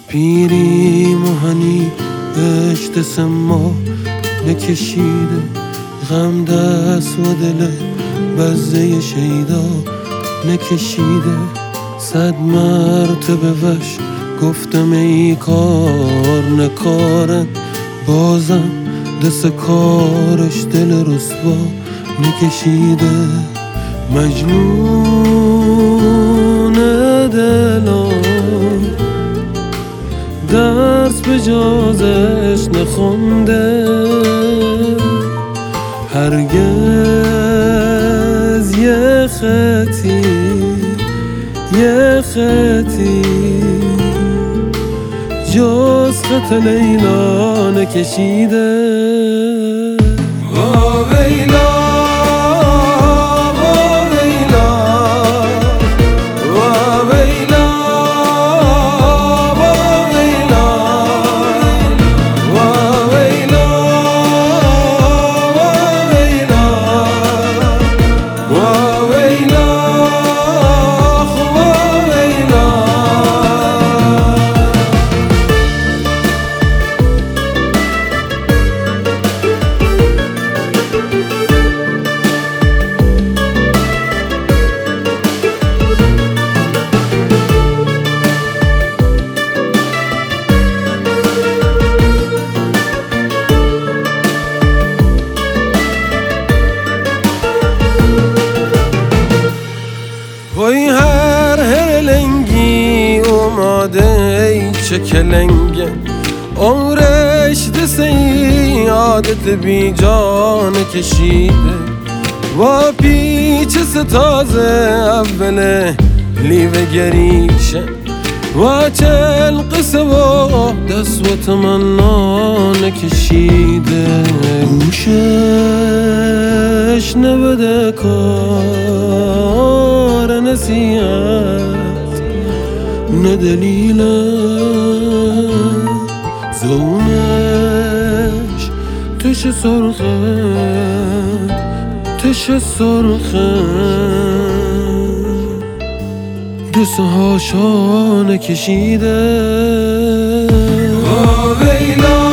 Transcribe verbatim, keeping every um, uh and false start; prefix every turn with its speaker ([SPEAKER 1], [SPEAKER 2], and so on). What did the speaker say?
[SPEAKER 1] پیری مهنی عشق سما نکشیده، غم دست و دل بزه شیدا نکشیده. صد مرتبه وش گفتم ای کار نکارن، بازم دست کارش دل رسوا نکشیده. مجنون دلم درس به جازش نخونده، هرگز یه خطی یه خطی جز خط لیلا نکشیده. وا ویلا وای هر هرلنگی اومده ای چه کلنگه، عمرش دست ای عادت بی جان کشیده. و پیچ ستازه اوله لیوه گریشه، و چل قصه و دست و تمنا نکشیده. گوشش نبده کار نصیحت نه دلیل زونش تش سرخه تش سرخه دست هاشا نکشیده. وا ویلا